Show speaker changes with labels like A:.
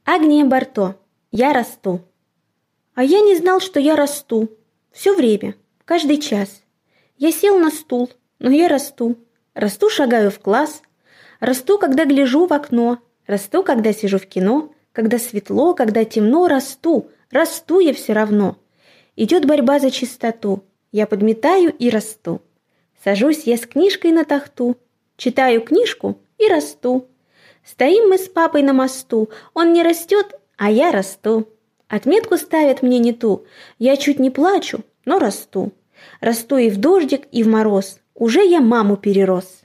A: Агния Барто. Я расту. А я не знал, что я расту. Все время, каждый час. Я сел на стул, но я расту. Расту, шагаю в класс. Расту, когда гляжу в окно. Расту, когда сижу в кино. Когда светло, когда темно, расту. Расту я все равно. Идет борьба за чистоту. Я подметаю и расту. Сажусь я с книжкой на тахту. Читаю книжку и расту. Стоим мы с папой на мосту. Он не растет, а я расту. Отметку ставят мне не ту. Я чуть не плачу, но расту. Расту и в дождик, и в мороз. Уже я маму перерос.